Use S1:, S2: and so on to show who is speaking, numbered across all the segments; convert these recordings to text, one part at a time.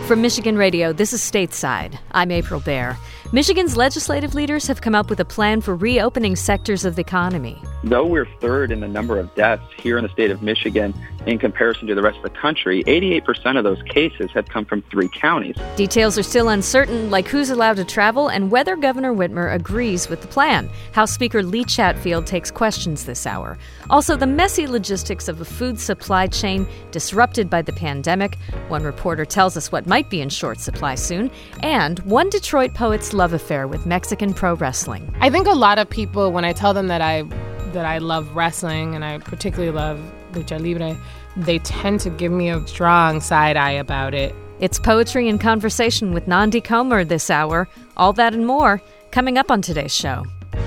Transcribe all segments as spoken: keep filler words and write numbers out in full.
S1: From Michigan Radio, this is Stateside. I'm April Baer. Michigan's legislative leaders have come up with a plan for reopening sectors of the economy.
S2: Though we're third in the number of deaths here in the state of Michigan in comparison to the rest of the country, eighty-eight percent of those cases have come from three counties.
S1: Details are still uncertain, like who's allowed to travel and whether Governor Whitmer agrees with the plan. House Speaker Lee Chatfield takes questions this hour. Also, the messy logistics of a food supply chain disrupted by the pandemic. One reporter tells us what might be in short supply soon. And one Detroit poet's love affair with Mexican pro wrestling.
S3: I think a lot of people, when I tell them that I that I love wrestling and I particularly love lucha libre, they tend to give me a strong side eye about it.
S1: It's Poetry and Conversation with Nandi Comer this hour. All that and more coming up on today's show.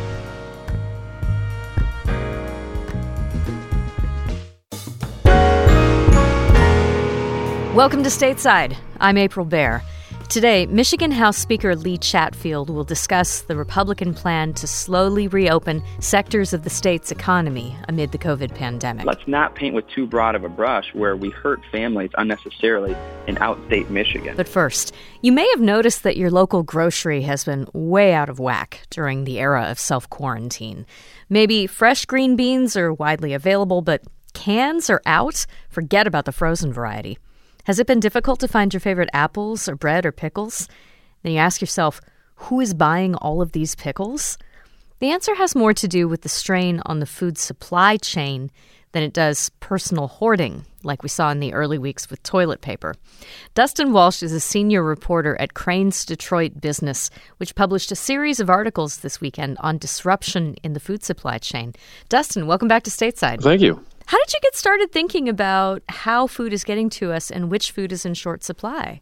S1: Welcome to Stateside. I'm April Baer. Today, Michigan House Speaker Lee Chatfield will discuss the Republican plan to slowly reopen sectors of the state's economy amid the COVID pandemic.
S2: Let's not paint with too broad of a brush where we hurt families unnecessarily in outstate Michigan.
S1: But first, you may have noticed that your local grocery has been way out of whack during the era of self-quarantine. Maybe fresh green beans are widely available, but cans are out? Forget about the frozen variety. Has it been difficult to find your favorite apples or bread or pickles? Then you ask yourself, who is buying all of these pickles? The answer has more to do with the strain on the food supply chain than it does personal hoarding, like we saw in the early weeks with toilet paper. Dustin Walsh is a senior reporter at Crain's Detroit Business, which published a series of articles this weekend on disruption in the food supply chain. Dustin, welcome back to Stateside.
S4: Thank you.
S1: How did you get started thinking about how food is getting to us and which food is in short supply?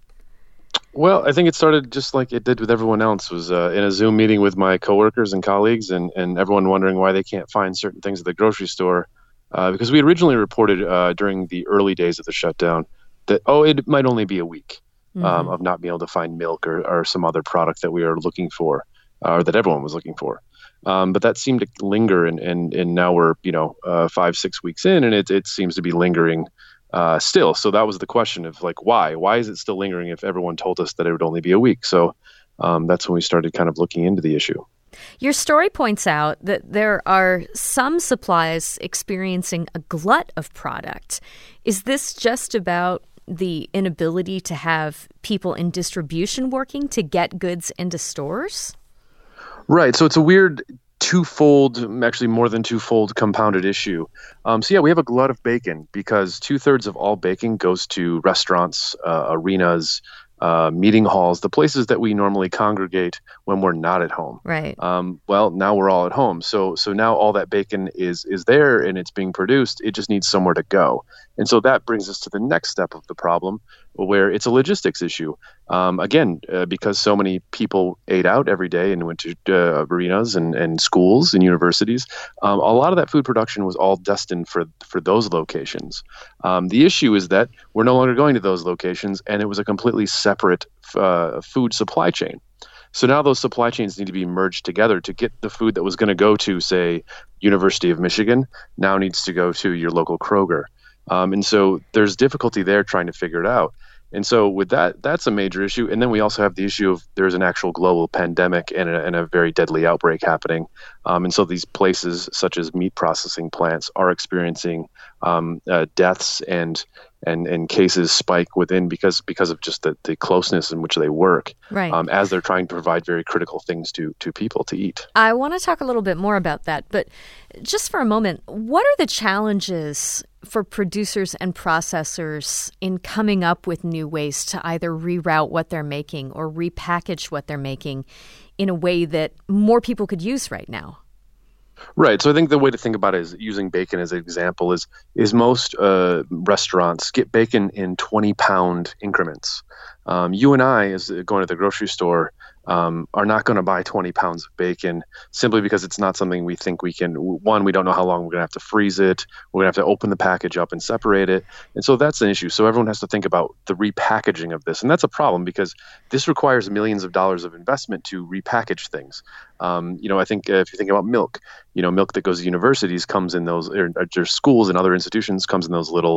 S4: Well, I think it started just like it did with everyone else, was uh, in a Zoom meeting with my coworkers and colleagues and, and everyone wondering why they can't find certain things at the grocery store. Uh, because we had originally reported uh, during the early days of the shutdown that, oh, it might only be a week mm-hmm. um, of not being able to find milk or, or some other product that we are looking for uh, or that everyone was looking for. Um, but that seemed to linger, and, and, and now we're, you know, uh, five, six weeks in, and it, it seems to be lingering uh, still. So that was the question of, like, why? Why is it still lingering if everyone told us that it would only be a week? So um, that's when we started kind of looking into the issue.
S1: Your story points out that there are some supplies experiencing a glut of product. Is this just about the inability to have people in distribution working to get goods into stores?
S4: Right. So it's a weird twofold, actually more than twofold compounded issue. Um, so yeah, we have a glut of bacon because two thirds of all bacon goes to restaurants, uh, arenas, uh, meeting halls, the places that we normally congregate when we're not at home.
S1: Right.
S4: Um, well, now we're all at home. So so now all that bacon is is there and it's being produced. It just needs somewhere to go. And so that brings us to the next step of the problem, where it's a logistics issue. Um, again, uh, because so many people ate out every day and went to uh, arenas and, and schools and universities, um, a lot of that food production was all destined for for those locations. Um, the issue is that we're no longer going to those locations, and it was a completely separate uh, food supply chain. So now those supply chains need to be merged together to get the food that was going to go to, say, University of Michigan, now needs to go to your local Kroger. Um, and so there's difficulty there trying to figure it out. And so with that, that's a major issue. And then we also have the issue of there's an actual global pandemic and a, and a very deadly outbreak happening. Um, and so these places, such as meat processing plants, are experiencing um, uh, deaths and and and cases spike within because because of just the, the closeness in which they work,
S1: right.
S4: um, as they're trying to provide very critical things to to people to eat.
S1: I want to talk a little bit more about that, but just for a moment, what are the challenges for producers and processors in coming up with new ways to either reroute what they're making or repackage what they're making in a way that more people could use right now?
S4: Right. So I think the way to think about it is using bacon as an example is is most uh, restaurants get bacon in twenty pound increments. Um, you and I, as going to the grocery store, um, are not going to buy twenty pounds of bacon simply because it's not something we think we can. One, we don't know how long we're going to have to freeze it. We're going to have to open the package up and separate it. And so that's an issue. So everyone has to think about the repackaging of this. And that's a problem because this requires millions of dollars of investment to repackage things. Um, you know, I think uh, if you think about milk, you know, milk that goes to universities comes in those, or, or schools and other institutions comes in those little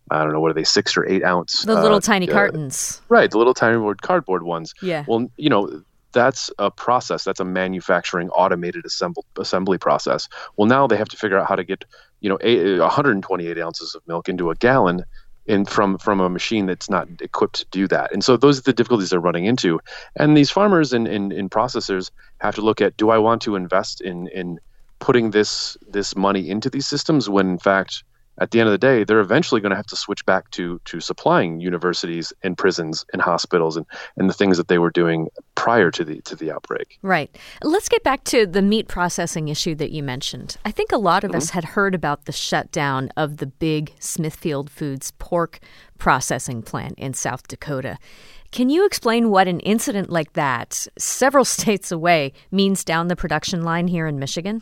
S4: I don't know, what are they, six or eight ounce?
S1: The little
S4: uh,
S1: tiny
S4: uh,
S1: cartons.
S4: Right, the little tiny board cardboard ones.
S1: Yeah.
S4: Well, you know, that's a process. That's a manufacturing automated assemble, assembly process. Well, now they have to figure out how to get, you know, eight, one hundred twenty-eight ounces of milk into a gallon in from from a machine that's not equipped to do that. And so those are the difficulties they're running into. And these farmers and, and, and processors have to look at, do I want to invest in in putting this this money into these systems when, in fact, at the end of the day, they're eventually going to have to switch back to to supplying universities and prisons and hospitals and, and the things that they were doing prior to the to the outbreak.
S1: Right. Let's get back to the meat processing issue that you mentioned. I think a lot of mm-hmm. us had heard about the shutdown of the big Smithfield Foods pork processing plant in South Dakota. Can you explain what an incident like that, several states away, means down the production line here in Michigan?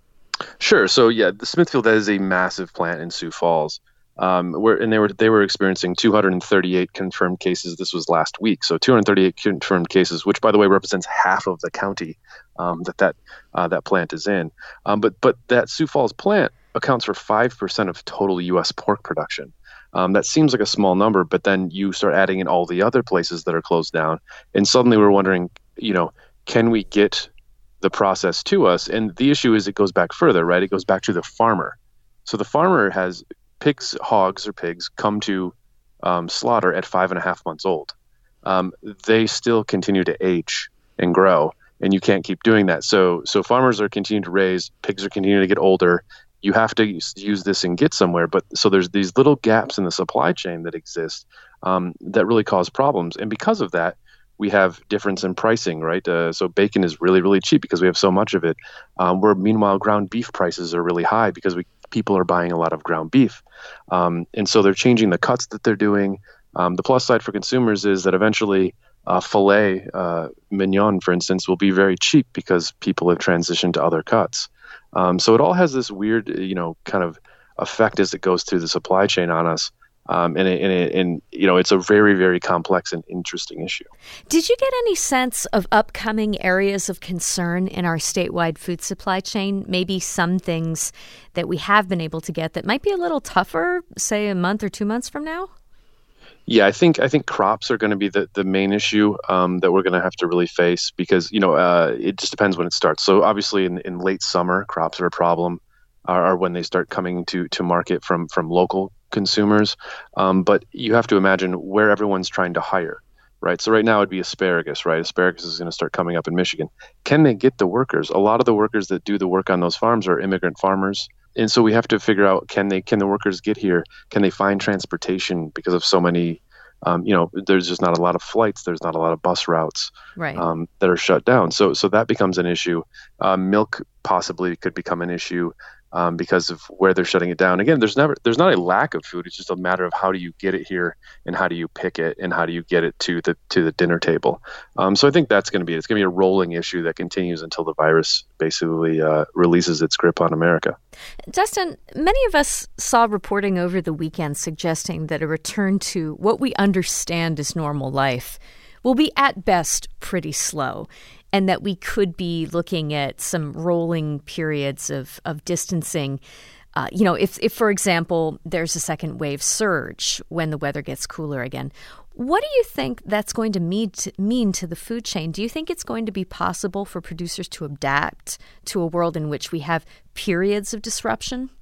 S4: Sure. So yeah, the Smithfield is a massive plant in Sioux Falls, um, where and they were they were experiencing two hundred thirty-eight confirmed cases. This was last week, so two hundred thirty-eight confirmed cases, which by the way represents half of the county um, that that uh, that plant is in. Um, but but that Sioux Falls plant accounts for five percent of total U S pork production. Um, that seems like a small number, but then you start adding in all the other places that are closed down, and suddenly we're wondering, you know, can we get the process to us? And the issue is it goes back further, right? It goes back to the farmer. So the farmer has pigs, hogs or pigs come to um, slaughter at five and a half months old. Um, they still continue to age and grow, and you can't keep doing that. So so farmers are continuing to raise, pigs are continuing to get older. You have to use, use this and get somewhere. But so there's these little gaps in the supply chain that exist um, that really cause problems. And because of that, we have difference in pricing, right? Uh, so bacon is really, really cheap because we have so much of it. Um, where meanwhile, ground beef prices are really high because we people are buying a lot of ground beef. Um, and so they're changing the cuts that they're doing. Um, the plus side for consumers is that eventually uh, filet uh, mignon, for instance, will be very cheap because people have transitioned to other cuts. Um, so it all has this weird, you know, kind of effect as it goes through the supply chain on us. Um, and, it, and, it, and, you know, it's a very, very complex and interesting issue.
S1: Did you get any sense of upcoming areas of concern in our statewide food supply chain? Maybe some things that we have been able to get that might be a little tougher, say a month or two months from now?
S4: Yeah, I think I think crops are going to be the, the main issue um, that we're going to have to really face because, you know, uh, it just depends when it starts. So obviously in, in late summer, crops are a problem, are, are when they start coming to, to market from, from local consumers. Um, but you have to imagine where everyone's trying to hire, right? So right now it'd be asparagus, right? Asparagus is going to start coming up in Michigan. Can they get the workers? A lot of the workers that do the work on those farms are immigrant farmers. And so we have to figure out, can they, can the workers get here? Can they find transportation because of so many, um, you know, there's just not a lot of flights. There's not a lot of bus routes
S1: right.
S4: um, that are shut down. So, so that becomes an issue. Uh, milk possibly could become an issue um, because of where they're shutting it down. Again, there's never, there's not a lack of food. It's just a matter of how do you get it here and how do you pick it and how do you get it to the, to the dinner table. Um, so I think that's going to be, it's going to be a rolling issue that continues until the virus basically uh, releases its grip on America.
S1: Dustin, many of us saw reporting over the weekend suggesting that a return to what we understand as normal life will be at best pretty slow, and that we could be looking at some rolling periods of, of distancing. Uh, you know, if, if, for example, there's a second wave surge when the weather gets cooler again, what do you think that's going to mean to, mean to the food chain? Do you think it's going to be possible for producers to adapt to a world in which we have periods of disruption?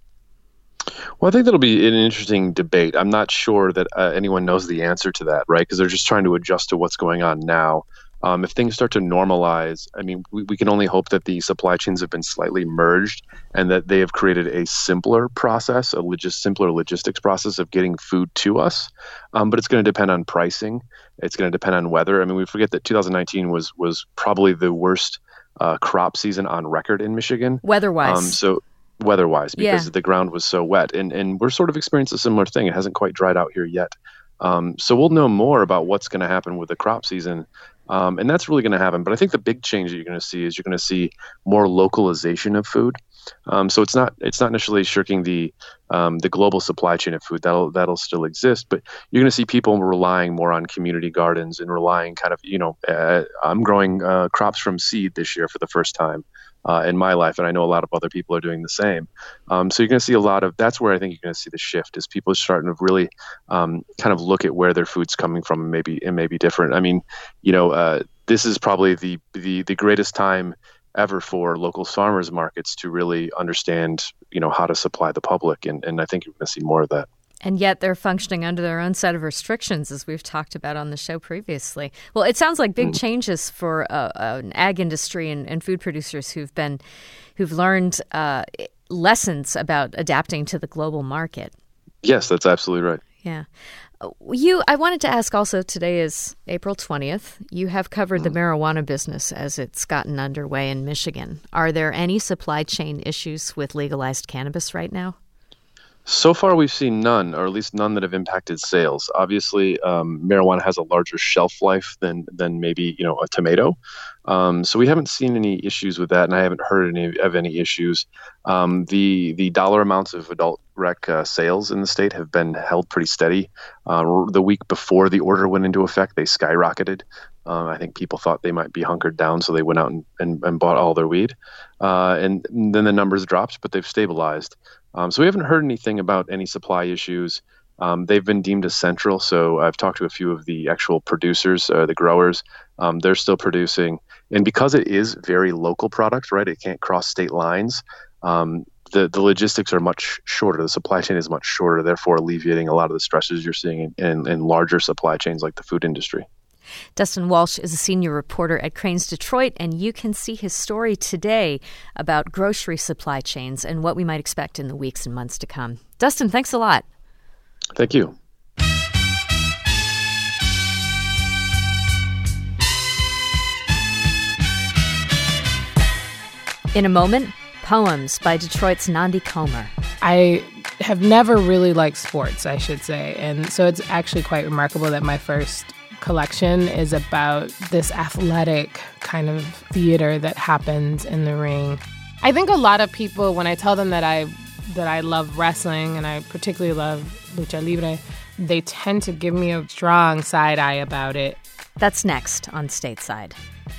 S4: Well, I think that'll be an interesting debate. I'm not sure that uh, anyone knows the answer to that, right? Because they're just trying to adjust to what's going on now. Um, if things start to normalize, I mean, we, we can only hope that the supply chains have been slightly merged and that they have created a simpler process, a logis- simpler logistics process of getting food to us. Um, but it's going to depend on pricing. It's going to depend on weather. I mean, we forget that two thousand nineteen was was probably the worst uh, crop season on record in Michigan.
S1: Weather-wise.
S4: Um, so weather-wise, because
S1: yeah.
S4: the ground was so wet. And, and we're sort of experiencing a similar thing. It hasn't quite dried out here yet. Um, so we'll know more about what's going to happen with the crop season. Um, and that's really going to happen. But I think the big change that you're going to see is you're going to see more localization of food. Um, so it's not it's not necessarily shirking the um, the global supply chain of food. That'll that'll still exist. But you're going to see people relying more on community gardens and relying kind of, you know, uh, I'm growing uh, crops from seed this year for the first time. uh, in my life, and I know a lot of other people are doing the same. Um, so you're going to see a lot of, that's where I think you're going to see the shift, is people are starting to really um, kind of look at where their food's coming from, and maybe it may be different. I mean, you know, uh, this is probably the, the the greatest time ever for local farmers markets to really understand, you know, how to supply the public, and, and I think you're going to see more of that.
S1: And yet they're functioning under their own set of restrictions, as we've talked about on the show previously. Well, it sounds like big changes for uh, an ag industry and, and food producers who've been, who've learned uh, lessons about adapting to the global market.
S4: Yes, that's absolutely right.
S1: Yeah. You, I wanted to ask also, today is April twentieth. You have covered the marijuana business as it's gotten underway in Michigan. Are there any supply chain issues with legalized cannabis right now?
S4: So far, we've seen none, or at least none that have impacted sales. Obviously, um, marijuana has a larger shelf life than than maybe, you know, a tomato. Um, so we haven't seen any issues with that, and I haven't heard any of any issues. Um, the the dollar amounts of adult rec uh, sales in the state have been held pretty steady. Uh, the week before the order went into effect, they skyrocketed. Uh, I think people thought they might be hunkered down, so they went out and, and, and bought all their weed. Uh, and then the numbers dropped, but they've stabilized. Um, so we haven't heard anything about any supply issues. Um, they've been deemed essential, so I've talked to a few of the actual producers, uh, the growers. Um, they're still producing. And because it is very local product, right, it can't cross state lines, um, the, the logistics are much shorter. The supply chain is much shorter, therefore alleviating a lot of the stresses you're seeing in, in, in larger supply chains like the food industry.
S1: Dustin Walsh is a senior reporter at Crain's Detroit, and you can see his story today about grocery supply chains and what we might expect in the weeks and months to come. Dustin, thanks a lot.
S4: Thank you.
S1: In a moment, poems by Detroit's Nandi Comer.
S3: I have never really liked sports, I should say, and so it's actually quite remarkable that my first collection is about this athletic kind of theater that happens in the ring. I think a lot of people, when I tell them that I that I love wrestling and I particularly love lucha libre, they tend to give me a strong side eye about it.
S1: That's next on Stateside.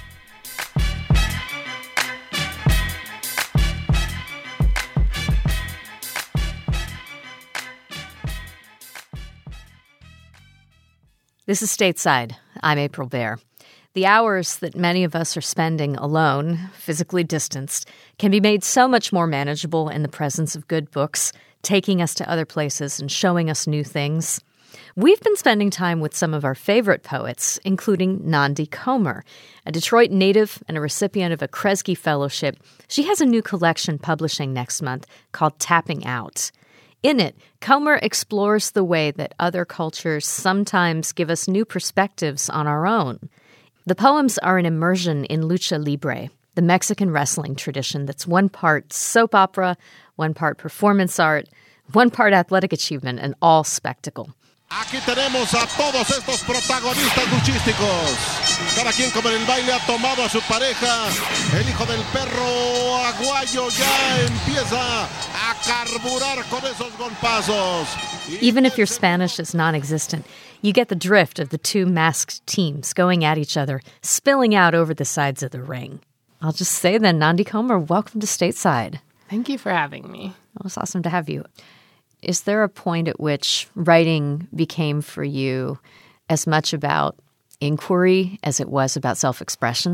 S1: This is Stateside. I'm April Baer. The hours that many of us are spending alone, physically distanced, can be made so much more manageable in the presence of good books, taking us to other places and showing us new things. We've been spending time with some of our favorite poets, including Nandi Comer, a Detroit native and a recipient of a Kresge Fellowship. She has a new collection publishing next month called Tapping Out. In it, Comer explores the way that other cultures sometimes give us new perspectives on our own. The poems are an immersion in lucha libre, the Mexican wrestling tradition that's one part soap opera, one part performance art, one part athletic achievement, and all spectacle.
S5: Aquí tenemos a todos estos protagonistas luchísticos. Cada quien como en el baile ha tomado a su pareja. El hijo del perro aguayo ya empieza a carburar con esos golpazos.
S1: Even if your Spanish is non-existent, you get the drift of the two masked teams going at each other, spilling out over the sides of the ring. I'll just say then, Nandi Comer, welcome to Stateside.
S3: Thank you for having me.
S1: It was awesome to have you. Is there a point at which writing became for you as much about inquiry as it was about self-expression?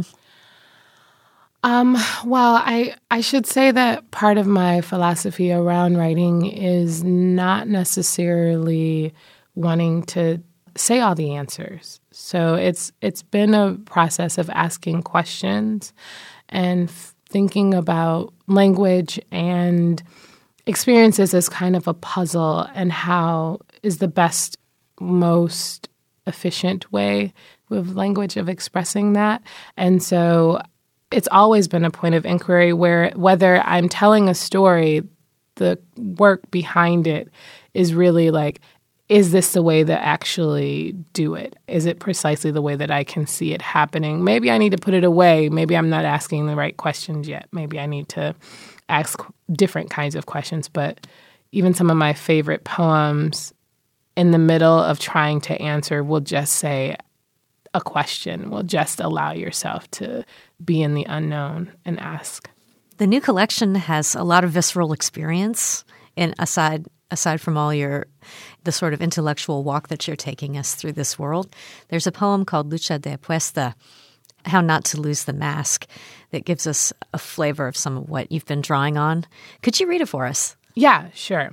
S3: Um, well, I, I should say that part of my philosophy around writing is not necessarily wanting to say all the answers. So it's it's been a process of asking questions and f- thinking about language and experiences as kind of a puzzle, and how is the best, most efficient way with language of expressing that. And so it's always been a point of inquiry where whether I'm telling a story, the work behind it is really like, is this the way that actually do it? Is it precisely the way that I can see it happening? Maybe I need to put it away. Maybe I'm not asking the right questions yet. Maybe I need to ask different kinds of questions. But even some of my favorite poems, in the middle of trying to answer, will just say a question, will just allow yourself to be in the unknown and ask.
S1: The new collection has a lot of visceral experience, and aside aside from all your the sort of intellectual walk that you're taking us through this world, there's a poem called Lucha de Apuesta, How Not to Lose the Mask, that gives us a flavor of some of what you've been drawing on. Could you read it for us?
S3: Yeah, sure.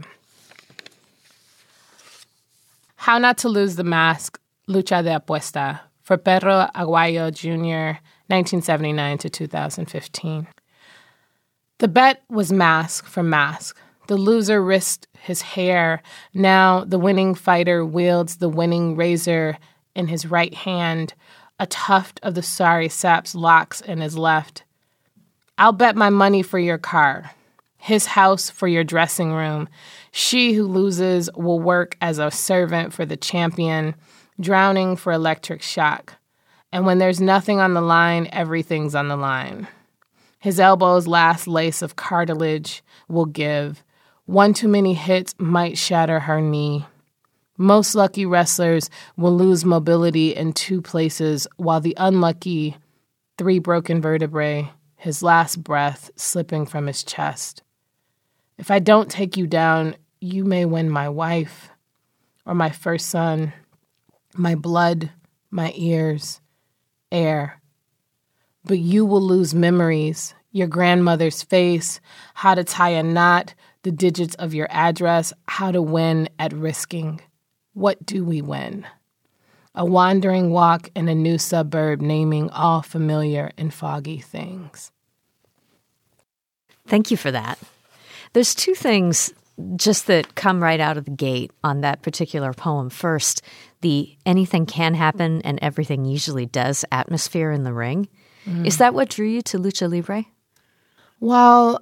S3: How Not to Lose the Mask, Lucha de Apuesta, for Perro Aguayo Junior, nineteen seventy-nine to two thousand fifteen. The bet was mask for mask. The loser risked his hair. Now the winning fighter wields the winning razor in his right hand, a tuft of the sorry sap's locks in his left. I'll bet my money for your car, his house for your dressing room. She who loses will work as a servant for the champion, drowning for electric shock. And when there's nothing on the line, everything's on the line. His elbow's last lace of cartilage will give. One too many hits might shatter her knee. Most lucky wrestlers will lose mobility in two places, while the unlucky, three broken vertebrae, his last breath slipping from his chest. If I don't take you down, you may win my wife, or my first son, my blood, my ears, air. But you will lose memories, your grandmother's face, how to tie a knot, the digits of your address, how to win at risking. What do we win? A wandering walk in a new suburb, naming all familiar and foggy things.
S1: Thank you for that. There's two things just that come right out of the gate on that particular poem. First, the anything can happen and everything usually does atmosphere in the ring. Mm. Is that what drew you to Lucha Libre?
S3: Well,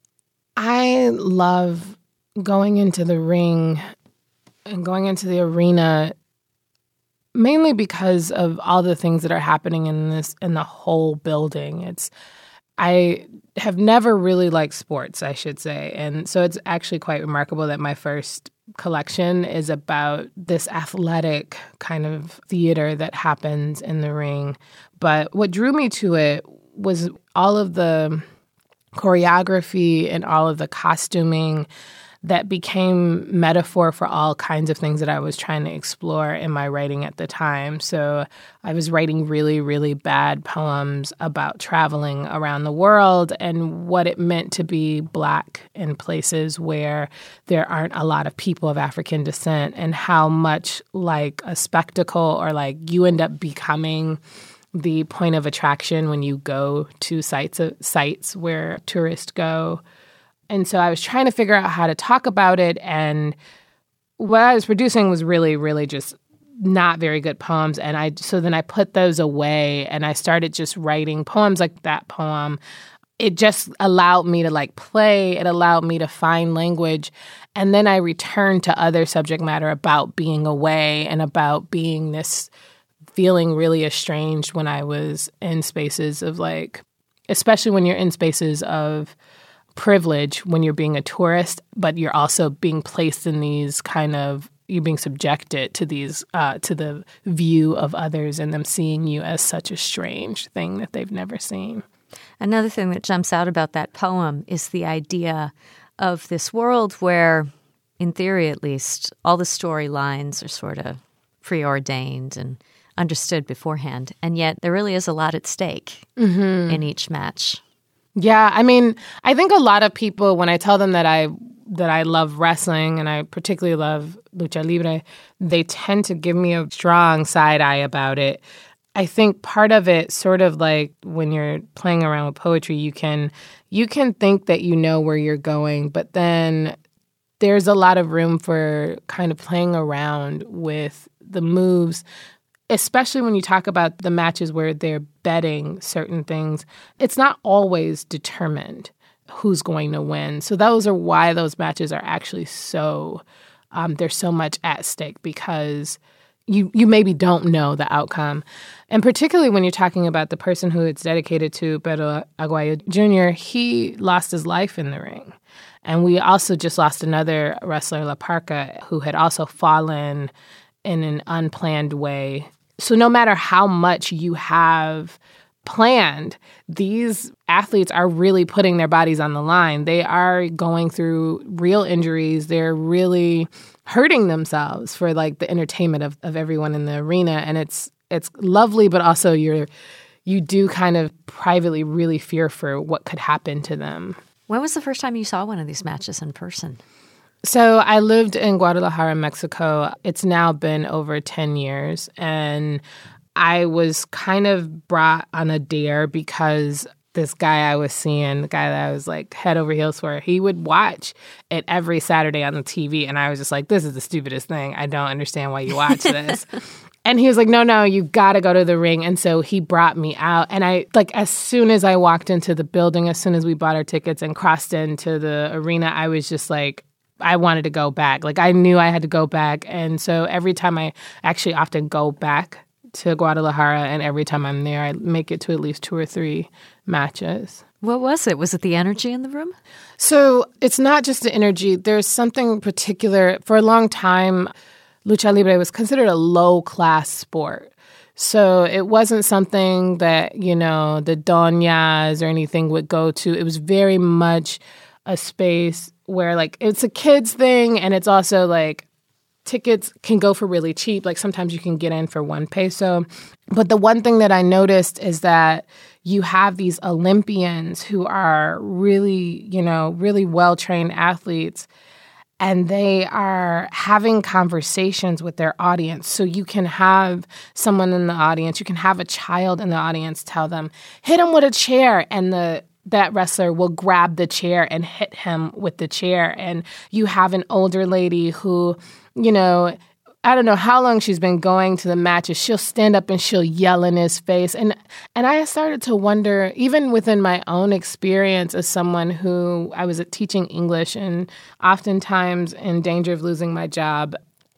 S3: I love going into the ring and going into the arena mainly because of all the things that are happening in this in the whole building. It's I have never really liked sports, I should say. And so it's actually quite remarkable that my first collection is about this athletic kind of theater that happens in the ring. But what drew me to it was all of the choreography and all of the costuming that became metaphor for all kinds of things that I was trying to explore in my writing at the time. So I was writing really, really bad poems about traveling around the world and what it meant to be Black in places where there aren't a lot of people of African descent, and how much like a spectacle or like you end up becoming the point of attraction when you go to sites sites where tourists go. And so I was trying to figure out how to talk about it, and what I was producing was really, really just not very good poems. And I so then I put those away, and I started just writing poems like that poem. It just allowed me to like play. It allowed me to find language. And then I returned to other subject matter about being away and about being this feeling really estranged when I was in spaces of like, especially when you're in spaces of privilege, when you're being a tourist, but you're also being placed in these kind of, you're being subjected to these, uh, to the view of others and them seeing you as such a strange thing that they've never seen.
S1: Another thing that jumps out about that poem is the idea of this world where, in theory at least, all the storylines are sort of preordained and understood beforehand, and yet there really is a lot at stake mm-hmm. in each match.
S3: Yeah, I mean, I think a lot of people, when I tell them that I that I love wrestling and I particularly love Lucha Libre, they tend to give me a strong side eye about it. I think part of it, sort of like when you're playing around with poetry, you can you can think that you know where you're going, but then there's a lot of room for kind of playing around with the moves, especially when you talk about the matches where they're betting certain things. It's not always determined who's going to win. So those are why those matches are actually so, um, there's so much at stake, because you you maybe don't know the outcome. And particularly when you're talking about the person who it's dedicated to, Perro Aguayo Junior, he lost his life in the ring. And we also just lost another wrestler, La Parca, who had also fallen in an unplanned way. So no matter how much you have planned. These athletes are really putting their bodies on the line. They are going through real injuries. They're really hurting themselves for like the entertainment of, of everyone in the arena. And it's it's lovely, but also you're you do kind of privately really fear for what could happen to them.
S1: When was the first time you saw one of these matches in person?
S3: So I lived in Guadalajara, Mexico. It's now been over ten years. And I was kind of brought on a dare because this guy I was seeing, the guy that I was like head over heels for, he would watch it every Saturday on the T V. And I was just like, this is the stupidest thing. I don't understand why you watch this. And he was like, no, no, you got to go to the ring. And so he brought me out. And I, like, as soon as I walked into the building, as soon as we bought our tickets and crossed into the arena, I was just like, I wanted to go back. Like, I knew I had to go back. And so every time I actually often go back to Guadalajara, and every time I'm there, I make it to at least two or three matches.
S1: What was it? Was it the energy in the room?
S3: So it's not just the energy. There's something particular. For a long time, lucha libre was considered a low-class sport. So it wasn't something that, you know, the doñas or anything would go to. It was very much a space where, like, it's a kids thing, and it's also, like, tickets can go for really cheap. Like, sometimes you can get in for one peso. But the one thing that I noticed is that you have these Olympians who are really, you know, really well-trained athletes, and they are having conversations with their audience. So you can have someone in the audience, you can have a child in the audience tell them, hit him with a chair, and the that wrestler will grab the chair and hit him with the chair. And you have an older lady who, you know, I don't know how long she's been going to the matches. She'll stand up and she'll yell in his face. And and I started to wonder, even within my own experience as someone who I was teaching English and oftentimes in danger of losing my job,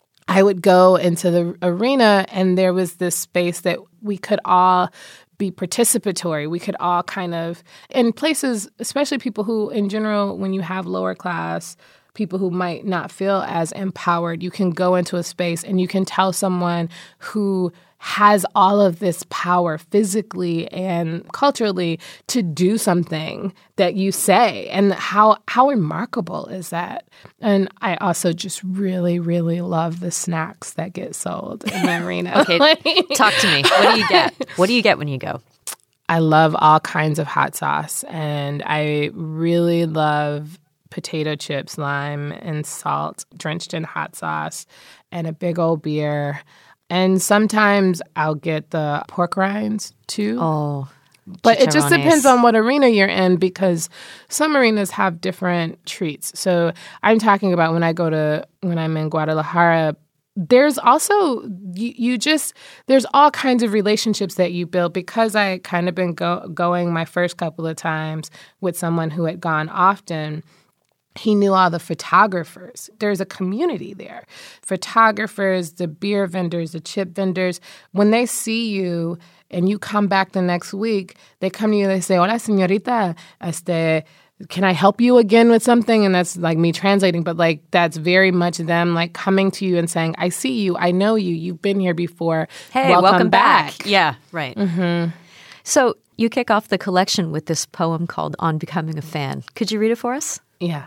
S3: I would go into the arena and there was this space that we could all be participatory. We could all kind of, in places, especially people who, in general, when you have lower class people who might not feel as empowered, you can go into a space and you can tell someone who has all of this power physically and culturally to do something that you say. And how how remarkable is that? And I also just really, really love the snacks that get sold in the arena.
S1: Okay, talk to me. What do you get? What do you get when you go?
S3: I love all kinds of hot sauce, and I really love potato chips, lime and salt, drenched in hot sauce, and a big old beer. And sometimes I'll get the pork rinds, too.
S1: Oh,
S3: But it just depends on what arena you're in, because some arenas have different treats. So I'm talking about when I go to, when I'm in Guadalajara, there's also, you, you just, there's all kinds of relationships that you build, because I kind of been go, going my first couple of times with someone who had gone often. He knew all the photographers. There's a community there. Photographers, the beer vendors, the chip vendors, when they see you and you come back the next week, they come to you and they say, hola, señorita, este, can I help you again with something? And that's like me translating, but like that's very much them like coming to you and saying, I see you, I know you, you've been here before.
S1: Hey,
S3: welcome,
S1: welcome
S3: back.
S1: back. Yeah, right.
S3: Mm-hmm.
S1: So you kick off the collection with this poem called On Becoming a Fan. Could you read it for us?
S3: Yeah.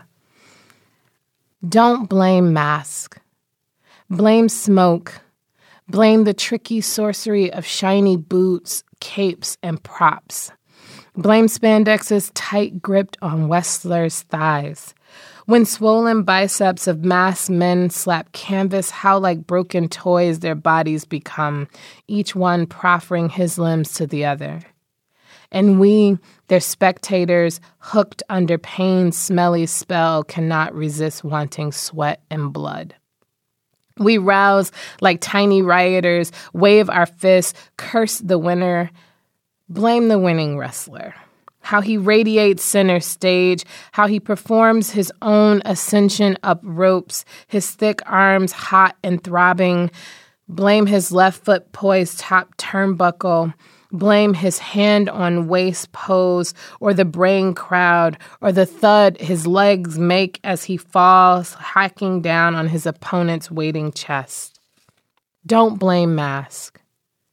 S3: Don't blame mask. Blame smoke. Blame the tricky sorcery of shiny boots, capes, and props. Blame spandex's tight gripped on wrestlers' thighs. When swollen biceps of masked men slap canvas, how like broken toys their bodies become, each one proffering his limbs to the other. And we, their spectators, hooked under pain's smelly spell, cannot resist wanting sweat and blood. We rouse like tiny rioters, wave our fists, curse the winner, blame the winning wrestler. How he radiates center stage, how he performs his own ascension up ropes, his thick arms hot and throbbing. Blame his left foot poised top turnbuckle. Blame his hand on waist pose, or the braying crowd, or the thud his legs make as he falls, hacking down on his opponent's waiting chest. Don't blame mask.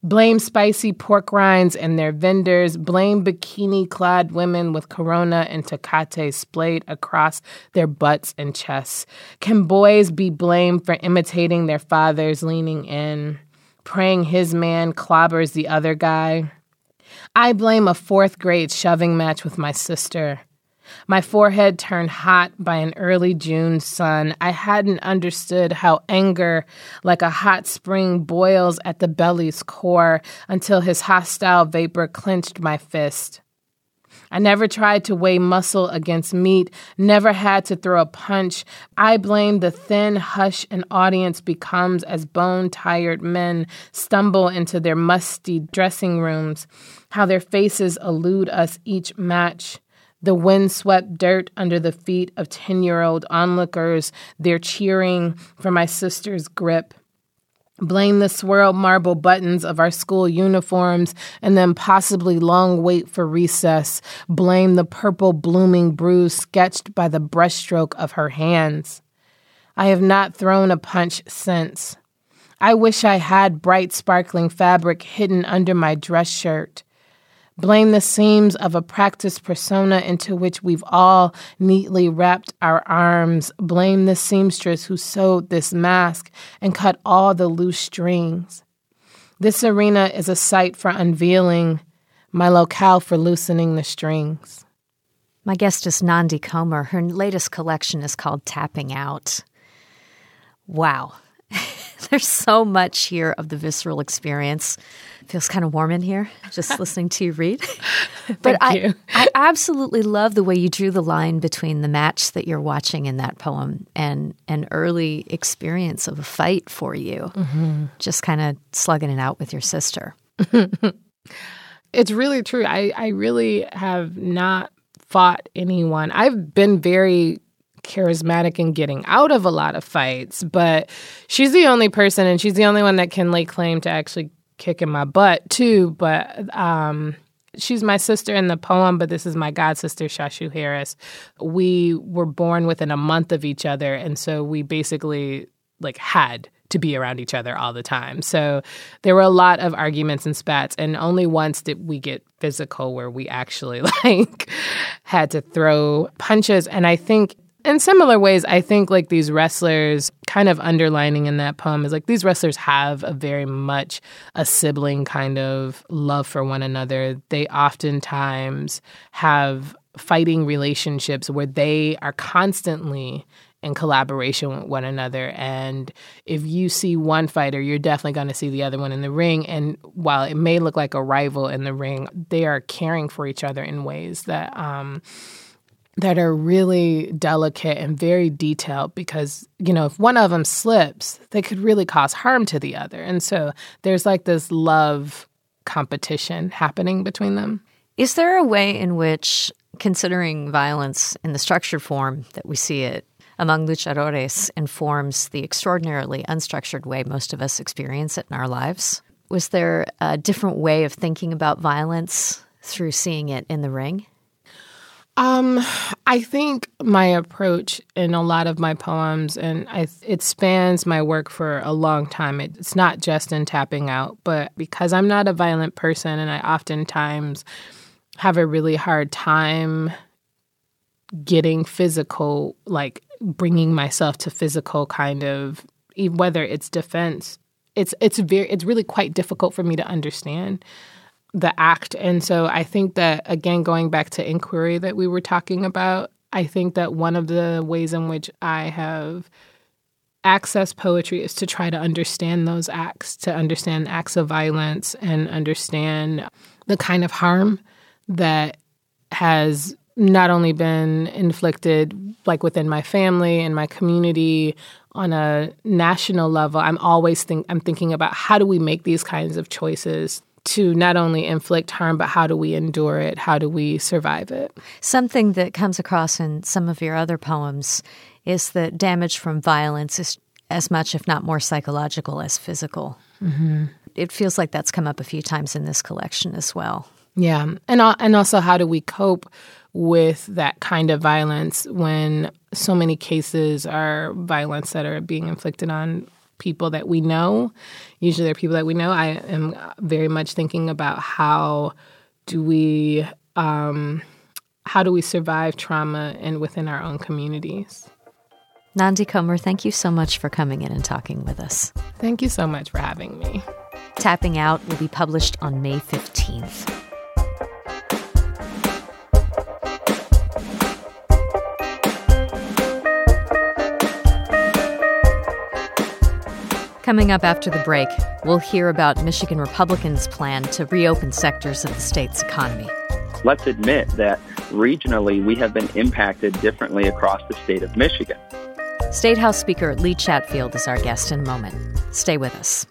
S3: Blame spicy pork rinds and their vendors. Blame bikini-clad women with Corona and Tecate splayed across their butts and chests. Can boys be blamed for imitating their fathers leaning in, praying his man clobbers the other guy? I blame a fourth grade shoving match with my sister. My forehead turned hot by an early June sun. I hadn't understood how anger, like a hot spring, boils at the belly's core until his hostile vapor clenched my fist. I never tried to weigh muscle against meat, never had to throw a punch. I blame the thin hush an audience becomes as bone-tired men stumble into their musty dressing rooms, how their faces elude us each match. The wind-swept dirt under the feet of ten-year-old onlookers, they're cheering for my sister's grip. Blame the swirled marble buttons of our school uniforms and the impossibly long wait for recess. Blame the purple blooming bruise sketched by the brushstroke of her hands. I have not thrown a punch since. I wish I had bright sparkling fabric hidden under my dress shirt. Blame the seams of a practice persona into which we've all neatly wrapped our arms. Blame the seamstress who sewed this mask and cut all the loose strings. This arena is a site for unveiling, my locale for loosening the strings.
S1: My guest is Nandi Comer. Her latest collection is called Tapping Out. Wow. There's so much here of the visceral experience. It feels kind of warm in here, just listening to you read. But I, I absolutely love the way you drew the line between the match that you're watching in that poem and an early experience of a fight for you, mm-hmm. just kind of slugging it out with your sister.
S3: It's really true. I, I really have not fought anyone. I've been very charismatic in getting out of a lot of fights, but she's the only person, and she's the only one that can lay claim to actually kicking my butt too. But um, she's my sister in the poem, but this is my god sister, Shashu Harris. We were born within a month of each other, and so we basically like had to be around each other all the time. So there were a lot of arguments and spats, and only once did we get physical where we actually like had to throw punches. And I think in similar ways, I think like these wrestlers, kind of underlining in that poem is like these wrestlers have a very much a sibling kind of love for one another. They oftentimes have fighting relationships where they are constantly in collaboration with one another. And if you see one fighter, you're definitely going to see the other one in the ring. And while it may look like a rival in the ring, they are caring for each other in ways that um, that are really delicate and very detailed because, you know, if one of them slips, they could really cause harm to the other. And so there's like this love competition happening between them.
S1: Is there a way in which, considering violence in the structured form that we see it among luchadores, informs the extraordinarily unstructured way most of us experience it in our lives? Was there a different way of thinking about violence through seeing it in the ring?
S3: Um, I think my approach in a lot of my poems, and I, it spans my work for a long time. It, it's not just in Tapping Out, but because I'm not a violent person and I oftentimes have a really hard time getting physical, like bringing myself to physical kind of, whether it's defense, it's it's very it's really quite difficult for me to understand the act. And so I think that, again, going back to inquiry that we were talking about, I think that one of the ways in which I have accessed poetry is to try to understand those acts, to understand acts of violence and understand the kind of harm that has not only been inflicted like within my family and my community on a national level. I'm always think I'm thinking about how do we make these kinds of choices to not only inflict harm, but how do we endure it? How do we survive it?
S1: Something that comes across in some of your other poems is that damage from violence is as much, if not more, psychological as physical. Mm-hmm. It feels like that's come up a few times in this collection as well.
S3: Yeah. And, and also, how do we cope with that kind of violence when so many cases are violence that are being inflicted on people that we know. Usually they're people that we know. I am very much thinking about how do we um, how do we survive trauma and within our own communities.
S1: Nandi Comer, thank you so much for coming in and talking with us.
S3: Thank you so much for having me.
S1: Tapping Out will be published on May fifteenth. Coming up after the break, we'll hear about Michigan Republicans' plan to reopen sectors of the state's economy.
S2: Let's admit that regionally we have been impacted differently across the state of Michigan.
S1: State House Speaker Lee Chatfield is our guest in a moment. Stay with us.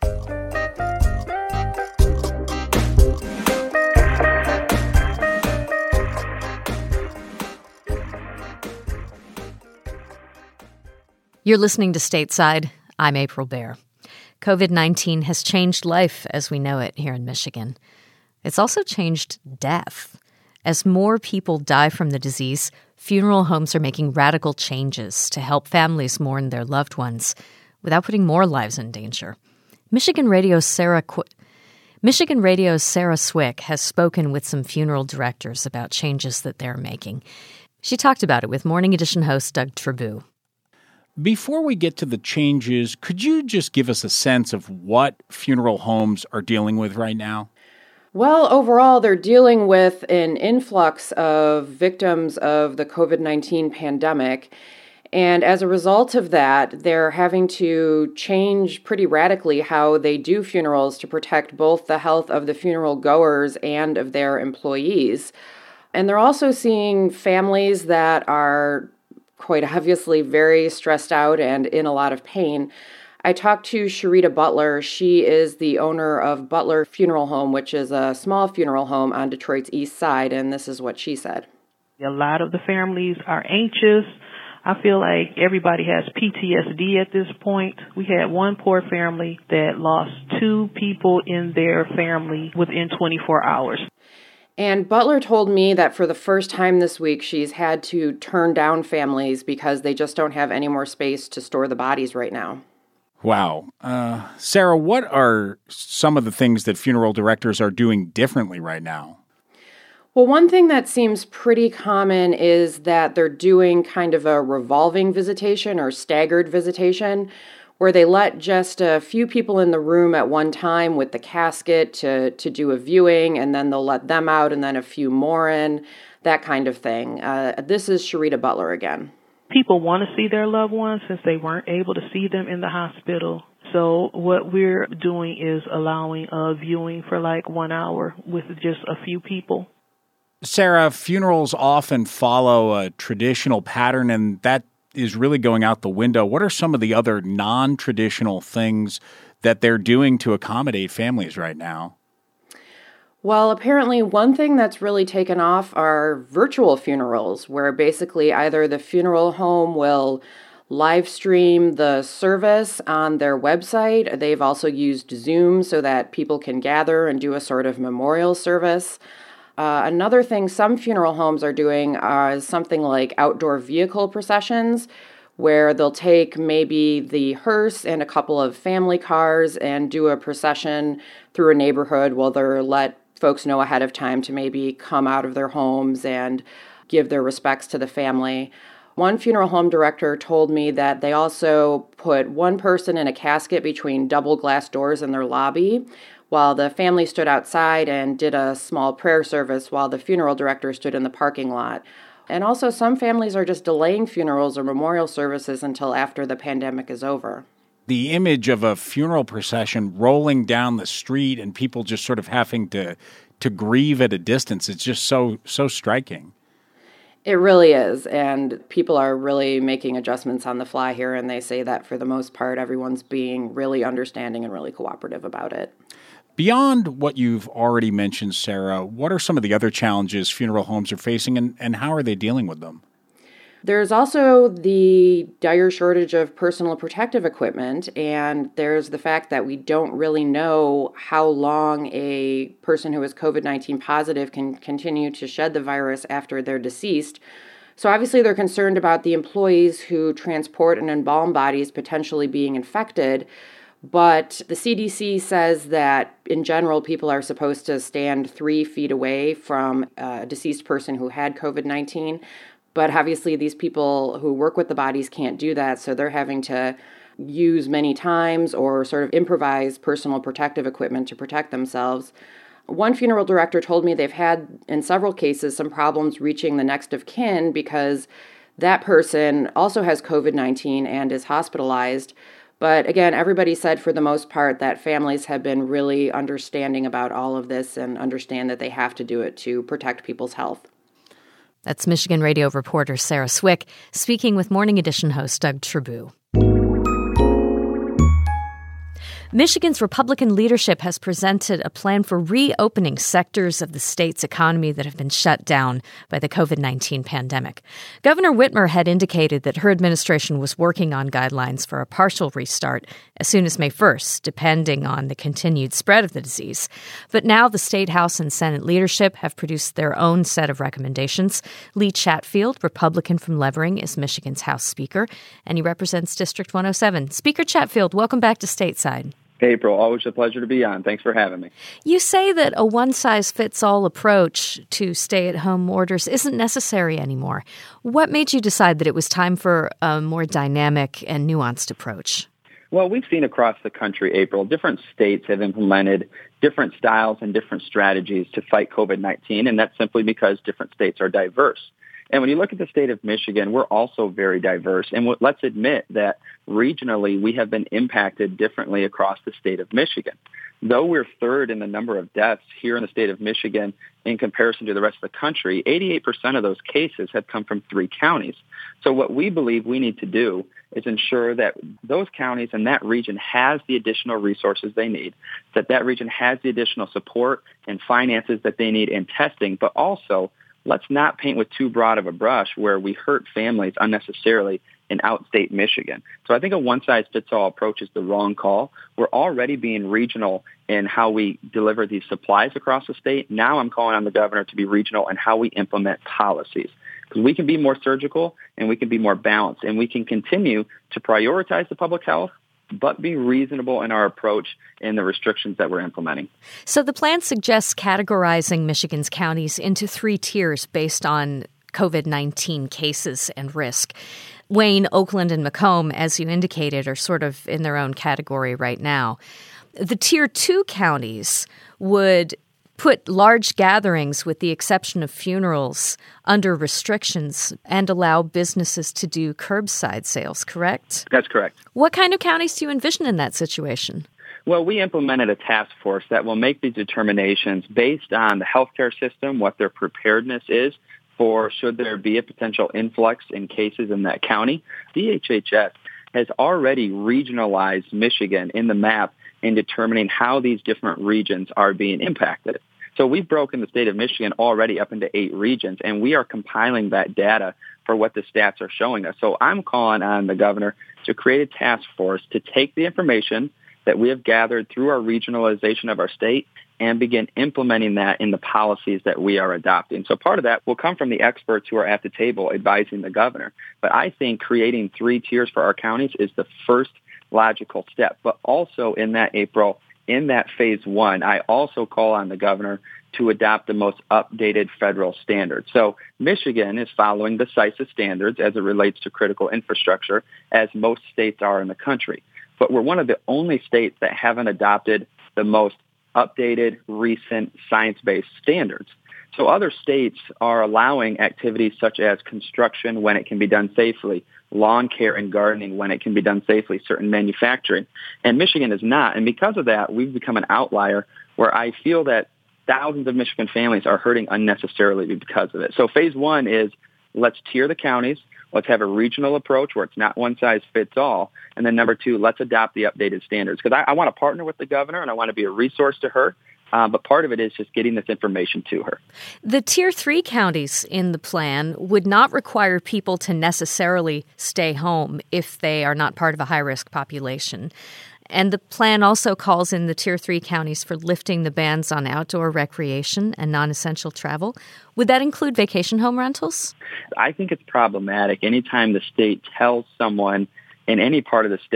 S1: You're listening to Stateside. I'm April Baer. covid nineteen has changed life as we know it here in Michigan. It's also changed death. As more people die from the disease, funeral homes are making radical changes to help families mourn their loved ones without putting more lives in danger. Michigan Radio's Sarah Qu- Michigan Radio's Sarah Swick has spoken with some funeral directors about changes that they're making. She talked about it with Morning Edition host Doug Trabue.
S6: Before we get to the changes, could you just give us a sense of what funeral homes are dealing with right now?
S7: Well, overall, they're dealing with an influx of victims of the covid nineteen pandemic. And as a result of that, they're having to change pretty radically how they do funerals to protect both the health of the funeral goers and of their employees. And they're also seeing families that are quite obviously very stressed out and in a lot of pain. I talked to Sharita Butler. She is the owner of Butler Funeral Home, which is a small funeral home on Detroit's east side, and this is what she said.
S8: A lot of the families are anxious. I feel like everybody has P T S D at this point. We had one poor family that lost two people in their family within twenty-four hours.
S7: And Butler told me that for the first time this week, she's had to turn down families because they just don't have any more space to store the bodies right now.
S6: Wow. Uh, Sarah, what are some of the things that funeral directors are doing differently right now?
S7: Well, one thing that seems pretty common is that they're doing kind of a revolving visitation or staggered visitation, where they let just a few people in the room at one time with the casket to, to do a viewing, and then they'll let them out and then a few more in, that kind of thing. Uh, this is Sharita Butler again.
S8: People want to see their loved ones since they weren't able to see them in the hospital. So what we're doing is allowing a viewing for like one hour with just a few people.
S6: Sarah, funerals often follow a traditional pattern, and that is really going out the window. What are some of the other non-traditional things that they're doing to accommodate families right now?
S7: Well, apparently one thing that's really taken off are virtual funerals, where basically either the funeral home will live stream the service on their website. They've also used Zoom so that people can gather and do a sort of memorial service. Uh, another thing some funeral homes are doing is something like outdoor vehicle processions, where they'll take maybe the hearse and a couple of family cars and do a procession through a neighborhood while they're let folks know ahead of time to maybe come out of their homes and give their respects to the family. One funeral home director told me that they also put one person in a casket between double glass doors in their lobby, while the family stood outside and did a small prayer service while the funeral director stood in the parking lot. And also some families are just delaying funerals or memorial services until after the pandemic is over.
S6: The image of a funeral procession rolling down the street and people just sort of having to to grieve at a distance, it's just so so striking.
S7: It really is, and people are really making adjustments on the fly here, and they say that for the most part, everyone's being really understanding and really cooperative about it.
S6: Beyond what you've already mentioned, Sarah, what are some of the other challenges funeral homes are facing, and, and how are they dealing with them?
S7: There's also the dire shortage of personal protective equipment, and there's the fact that we don't really know how long a person who is covid nineteen positive can continue to shed the virus after they're deceased. So obviously they're concerned about the employees who transport and embalm bodies potentially being infected, But the C D C says that in general, people are supposed to stand three feet away from a deceased person who had COVID nineteen. But obviously, these people who work with the bodies can't do that, so they're having to use many times or sort of improvise personal protective equipment to protect themselves. One funeral director told me they've had, in several cases, some problems reaching the next of kin because that person also has COVID nineteen and is hospitalized. But again, everybody said for the most part that families have been really understanding about all of this and understand that they have to do it to protect people's health.
S1: That's Michigan radio reporter Sarah Swick speaking with Morning Edition host Doug Trabue. Michigan's Republican leadership has presented a plan for reopening sectors of the state's economy that have been shut down by the COVID nineteen pandemic. Governor Whitmer had indicated that her administration was working on guidelines for a partial restart as soon as May first, depending on the continued spread of the disease. But now the State House and Senate leadership have produced their own set of recommendations. Lee Chatfield, Republican from Levering, is Michigan's House Speaker, and he represents District one oh seven. Speaker Chatfield, welcome back to Stateside.
S2: April, always a pleasure to be on. Thanks for having me.
S1: You say that a one-size-fits-all approach to stay-at-home orders isn't necessary anymore. What made you decide that it was time for a more dynamic and nuanced approach?
S2: Well, we've seen across the country, April, different states have implemented different styles and different strategies to fight COVID nineteen, and that's simply because different states are diverse. And when you look at the state of Michigan, we're also very diverse. And let's admit that regionally, we have been impacted differently across the state of Michigan. Though we're third in the number of deaths here in the state of Michigan in comparison to the rest of the country, eighty-eight percent of those cases have come from three counties. So what we believe we need to do is ensure that those counties and that region has the additional resources they need, that that region has the additional support and finances that they need in testing, but also let's not paint with too broad of a brush where we hurt families unnecessarily in outstate Michigan. So I think a one-size-fits-all approach is the wrong call. We're already being regional in how we deliver these supplies across the state. Now I'm calling on the governor to be regional in how we implement policies. Because we can be more surgical and we can be more balanced and we can continue to prioritize the public health but be reasonable in our approach and the restrictions that we're implementing.
S1: So the plan suggests categorizing Michigan's counties into three tiers based on COVID nineteen cases and risk. Wayne, Oakland, and Macomb, as you indicated, are sort of in their own category right now. The Tier two counties would put large gatherings, with the exception of funerals, under restrictions and allow businesses to do curbside sales, correct?
S2: That's correct.
S1: What kind of counties do you envision in that situation?
S2: Well, we implemented a task force that will make these determinations based on the healthcare system, what their preparedness is for should there be a potential influx in cases in that county. D H H S has already regionalized Michigan in the map in determining how these different regions are being impacted. So we've broken the state of Michigan already up into eight regions, and we are compiling that data for what the stats are showing us. So I'm calling on the governor to create a task force to take the information that we have gathered through our regionalization of our state and begin implementing that in the policies that we are adopting. So part of that will come from the experts who are at the table advising the governor. But I think creating three tiers for our counties is the first logical step. But also in that, April, in that phase one, I also call on the governor to adopt the most updated federal standards. So Michigan is following the C I S A standards as it relates to critical infrastructure, as most states are in the country. But we're one of the only states that haven't adopted the most updated, recent science-based standards. So other states are allowing activities such as construction when it can be done safely, lawn care and gardening when it can be done safely, certain manufacturing. And Michigan is not. And because of that, we've become an outlier where I feel that thousands of Michigan families are hurting unnecessarily because of it. So phase one is let's tier the counties. Let's have a regional approach where it's not one size fits all. And then number two, let's adopt the updated standards. Because I, I want to partner with the governor and I want to be a resource to her. Uh, but part of it is just getting this information to her.
S1: The Tier three counties in the plan would not require people to necessarily stay home if they are not part of a high-risk population. And the plan also calls in the Tier three counties for lifting the bans on outdoor recreation and non-essential travel. Would that include vacation home rentals?
S2: I think it's problematic anytime the state tells someone in any part of the state,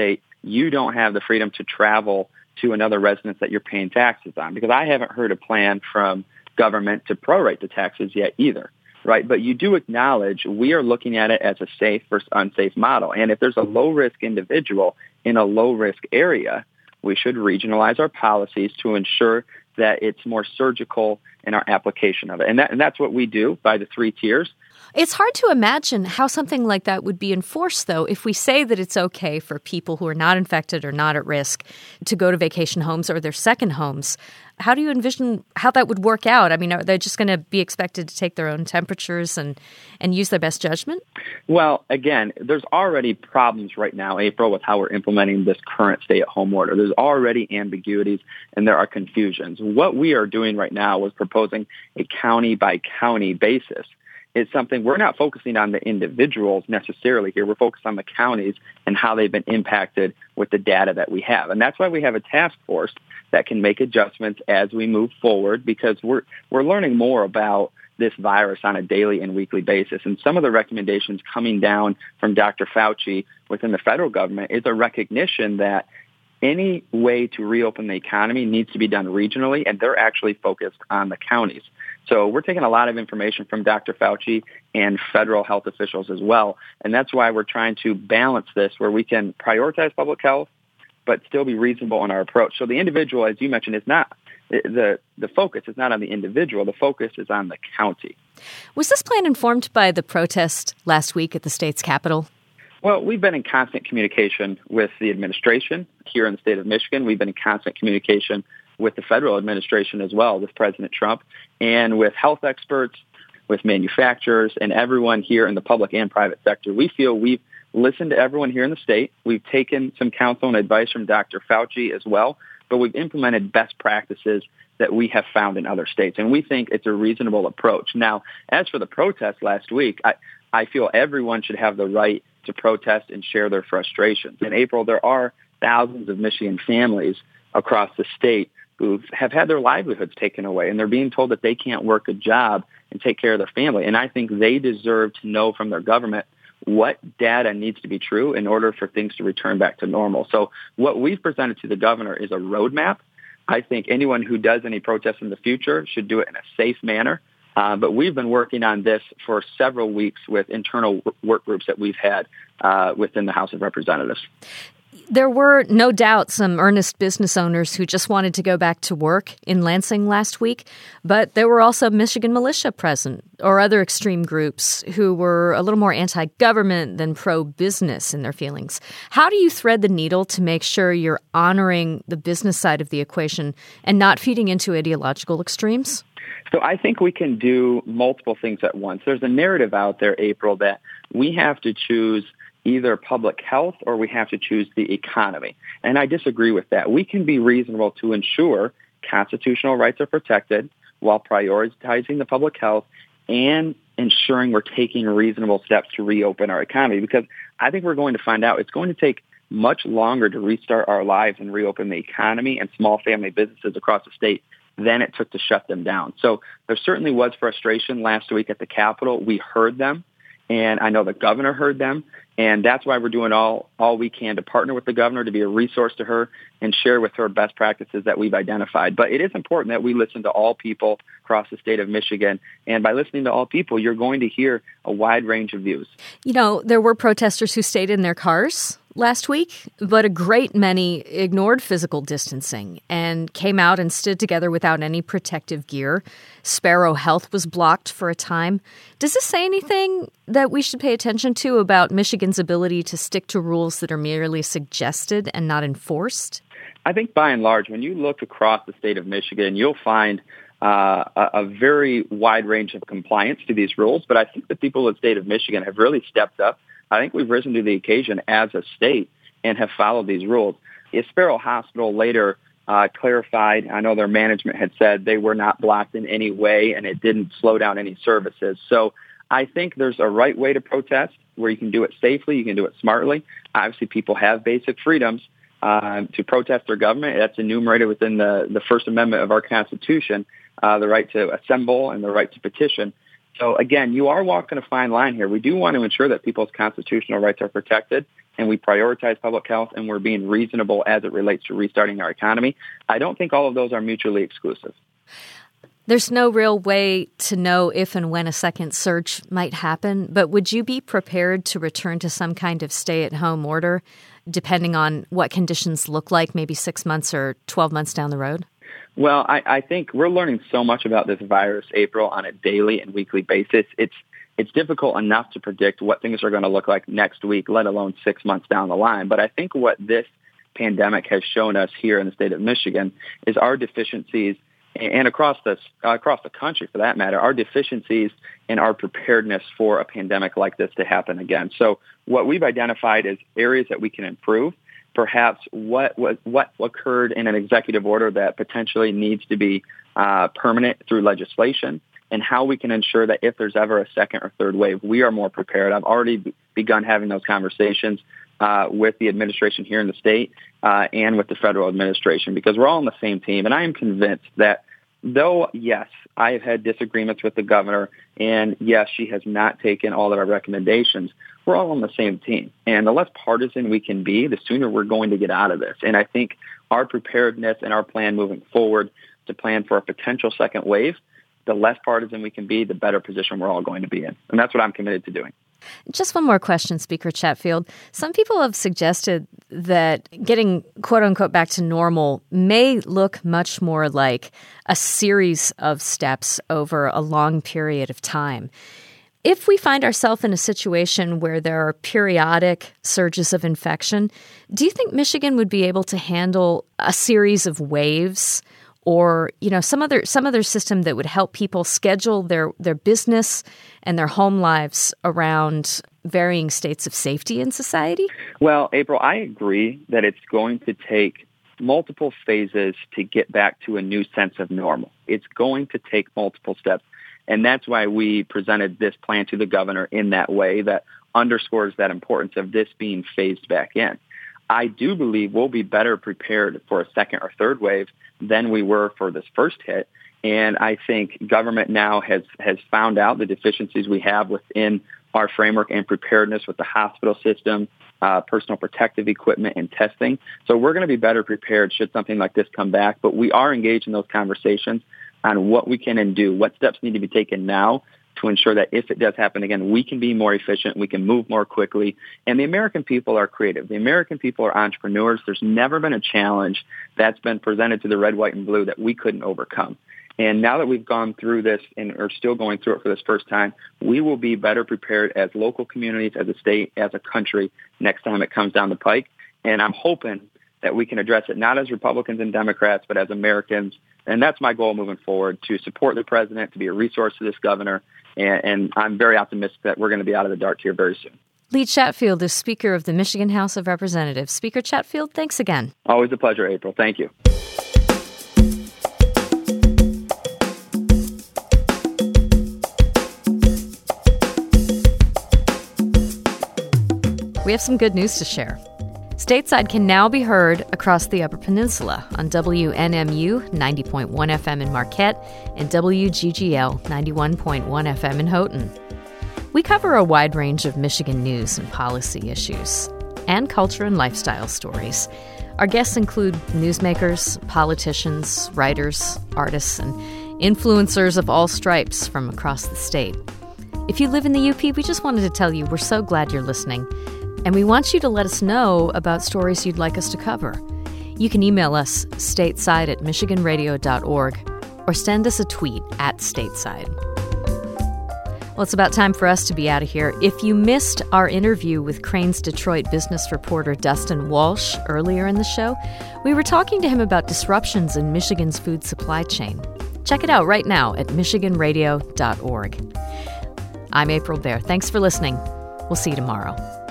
S2: you don't have the freedom to travel to another residence that you're paying taxes on. Because I haven't heard a plan from government to prorate the taxes yet either, right? But you do acknowledge we are looking at it as a safe versus unsafe model. And if there's a low-risk individual in a low-risk area, we should regionalize our policies to ensure that it's more surgical in our application of it. And, that, and that's what we do by the three tiers.
S1: It's hard to imagine how something like that would be enforced, though, if we say that it's okay for people who are not infected or not at risk to go to vacation homes or their second homes. How do you envision how that would work out? I mean, are they just going to be expected to take their own temperatures and, and use their best judgment?
S2: Well, again, there's already problems right now, April, with how we're implementing this current stay-at-home order. There's already ambiguities and there are confusions. What we are doing right now is proposing a county-by-county basis. It's something we're not focusing on the individuals necessarily here. We're focused on the counties and how they've been impacted with the data that we have. And that's why we have a task force that can make adjustments as we move forward, because we're we're learning more about this virus on a daily and weekly basis. And some of the recommendations coming down from Doctor Fauci within the federal government is a recognition that any way to reopen the economy needs to be done regionally, and they're actually focused on the counties. So we're taking a lot of information from Doctor Fauci and federal health officials as well, and that's why we're trying to balance this where we can prioritize public health but still be reasonable in our approach. So the individual, as you mentioned, is not the the focus is not on the individual. The focus is on the county.
S1: Was this plan informed by the protest last week at the state's capital?
S2: Well, we've been in constant communication with the administration here in the state of Michigan. We've been in constant communication with the federal administration as well, with President Trump, and with health experts, with manufacturers, and everyone here in the public and private sector. We feel we've listened to everyone here in the state. We've taken some counsel and advice from Doctor Fauci as well, but we've implemented best practices that we have found in other states, and we think it's a reasonable approach. Now, as for the protest last week, I, I feel everyone should have the right to protest and share their frustrations. In April, there are thousands of Michigan families across the state who have had their livelihoods taken away, and they're being told that they can't work a job and take care of their family. And I think they deserve to know from their government what data needs to be true in order for things to return back to normal. So what we've presented to the governor is a roadmap. I think anyone who does any protests in the future should do it in a safe manner. Uh, but we've been working on this for several weeks with internal work groups that we've had uh, within the House of Representatives.
S1: There were no doubt some earnest business owners who just wanted to go back to work in Lansing last week, but there were also Michigan militia present or other extreme groups who were a little more anti-government than pro-business in their feelings. How do you thread the needle to make sure you're honoring the business side of the equation and not feeding into ideological extremes?
S2: So I think we can do multiple things at once. There's a narrative out there, April, that we have to choose either public health or we have to choose the economy. And I disagree with that. We can be reasonable to ensure constitutional rights are protected while prioritizing the public health and ensuring we're taking reasonable steps to reopen our economy. Because I think we're going to find out it's going to take much longer to restart our lives and reopen the economy and small family businesses across the state than it took to shut them down. So there certainly was frustration last week at the Capitol. We heard them, and I know the governor heard them, and that's why we're doing all, all we can to partner with the governor to be a resource to her and share with her best practices that we've identified. But it is important that we listen to all people across the state of Michigan, and by listening to all people, you're going to hear a wide range of views.
S1: You know, there were protesters who stayed in their cars last week, but a great many ignored physical distancing and came out and stood together without any protective gear. Sparrow Health was blocked for a time. Does this say anything that we should pay attention to about Michigan's ability to stick to rules that are merely suggested and not enforced?
S2: I think by and large, when you look across the state of Michigan, you'll find uh, a, a very wide range of compliance to these rules. But I think the people of the state of Michigan have really stepped up. I think we've risen to the occasion as a state and have followed these rules. Sparrow Hospital later uh, clarified, I know their management had said they were not blocked in any way and it didn't slow down any services. So I think there's a right way to protest where you can do it safely, you can do it smartly. Obviously, people have basic freedoms uh, to protest their government. That's enumerated within the, the First Amendment of our Constitution, uh, the right to assemble and the right to petition. So again, you are walking a fine line here. We do want to ensure that people's constitutional rights are protected, and we prioritize public health, and we're being reasonable as it relates to restarting our economy. I don't think all of those are mutually exclusive.
S1: There's no real way to know if and when a second surge might happen, but would you be prepared to return to some kind of stay-at-home order, depending on what conditions look like, maybe six months or twelve months down the road?
S2: Well, I, I think we're learning so much about this virus, April, on a daily and weekly basis. It's it's difficult enough to predict what things are going to look like next week, let alone six months down the line. But I think what this pandemic has shown us here in the state of Michigan is our deficiencies, and across the uh, across the country, for that matter, our deficiencies in our preparedness for a pandemic like this to happen again. So what we've identified is areas that we can improve. Perhaps what what, what occurred in an executive order that potentially needs to be uh, permanent through legislation, and how we can ensure that if there's ever a second or third wave, we are more prepared. I've already b- begun having those conversations uh, with the administration here in the state uh, and with the federal administration, because we're all on the same team. And I am convinced that though, yes, I have had disagreements with the governor, and yes, she has not taken all of our recommendations, we're all on the same team. And the less partisan we can be, the sooner we're going to get out of this. And I think our preparedness and our plan moving forward to plan for a potential second wave, the less partisan we can be, the better position we're all going to be in. And that's what I'm committed to doing.
S1: Just one more question, Speaker Chatfield. Some people have suggested that getting quote-unquote back to normal may look much more like a series of steps over a long period of time. If we find ourselves in a situation where there are periodic surges of infection, do you think Michigan would be able to handle a series of waves, or, you know, some other some other system that would help people schedule their, their business and their home lives around varying states of safety in society?
S2: Well, April, I agree that it's going to take multiple phases to get back to a new sense of normal. It's going to take multiple steps. And that's why we presented this plan to the governor in that way that underscores that importance of this being phased back in. I do believe we'll be better prepared for a second or third wave than we were for this first hit. And I think government now has, has found out the deficiencies we have within our framework and preparedness with the hospital system, uh, personal protective equipment, and testing. So we're going to be better prepared should something like this come back. But we are engaged in those conversations on what we can and do, what steps need to be taken now to ensure that if it does happen again, we can be more efficient, we can move more quickly. And the American people are creative. The American people are entrepreneurs. There's never been a challenge that's been presented to the red, white, and blue that we couldn't overcome. And now that we've gone through this and are still going through it for this first time, we will be better prepared as local communities, as a state, as a country next time it comes down the pike. And I'm hoping that we can address it not as Republicans and Democrats, but as Americans. And that's my goal moving forward, to support the president, to be a resource to this governor. And, and I'm very optimistic that we're going to be out of the dark here very soon.
S1: Lee Chatfield is Speaker of the Michigan House of Representatives. Speaker Chatfield, thanks again.
S2: Always a pleasure, April. Thank you.
S1: We have some good news to share. Stateside can now be heard across the Upper Peninsula on W N M U ninety point one F M in Marquette and W G G L ninety-one point one F M in Houghton. We cover a wide range of Michigan news and policy issues, and culture and lifestyle stories. Our guests include newsmakers, politicians, writers, artists, and influencers of all stripes from across the state. If you live in the U P, we just wanted to tell you we're so glad you're listening. And we want you to let us know about stories you'd like us to cover. You can email us stateside at michigan radio dot org or send us a tweet at stateside. Well, it's about time for us to be out of here. If you missed our interview with Crain's Detroit business reporter Dustin Walsh earlier in the show, we were talking to him about disruptions in Michigan's food supply chain. Check it out right now at michigan radio dot org. I'm April Baer. Thanks for listening. We'll see you tomorrow.